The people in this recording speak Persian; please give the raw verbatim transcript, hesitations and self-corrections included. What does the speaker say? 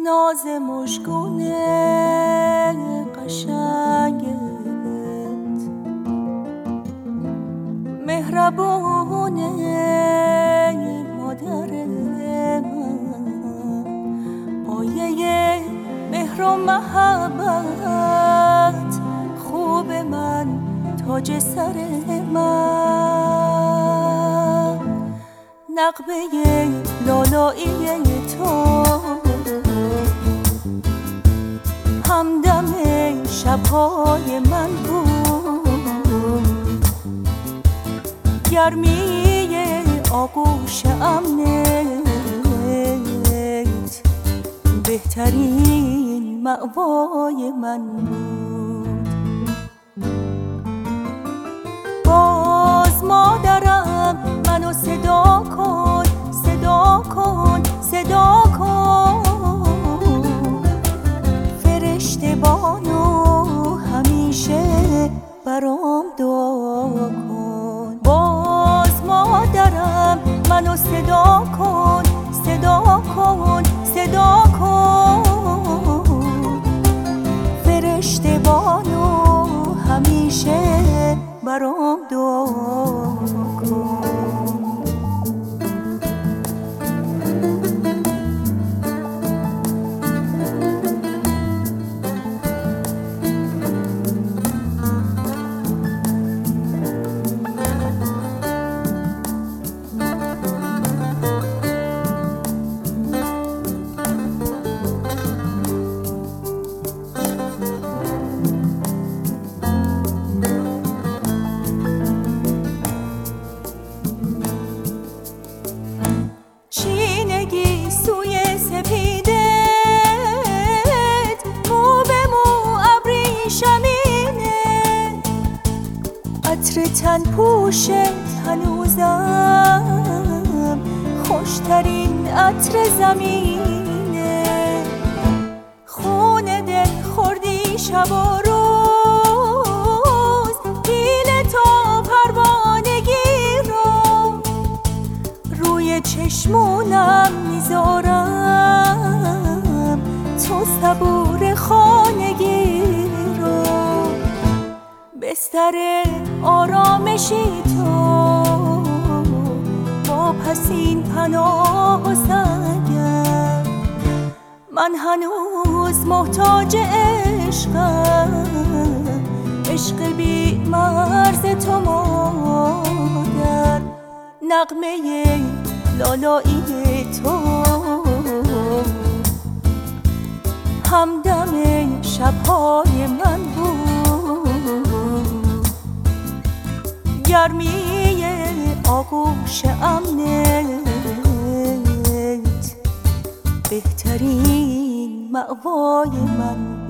ناز مژگون قشنگت، مهربون مادر من، آیه مهر و محبت، خوب من، تاج سر من، نغمه لالایی تو، همدم شب‌های من بود، گرمی آغوش امنت، بهترین مأوای من بود. باز مادرم منو صدا کن، صدا کن، صدا کن، فرشته بانو همیشه برام دعا کن. باز مادرم منو صدا کن، صدا کن، صدا کن، فرشته بانو همیشه برام دعا کن. سوی سپیدت، مو به مو ابری شمینه، عطر تن پوشت هنوزم خوشترین عطر زمینه، خون دل خوردی شب و روز، دیل تا پروانگی رو روی چشمونم میذارم، تو صبور خانگی رو، بستر آرامشی تو، با پسین پناه و سنگم، من هنوز محتاج عشقم، عشق بی مرز تو مادر، نغمه لالایی تو، همدم شب‌های من بود، گرمی آغوش امنت، بهترین مأوای من.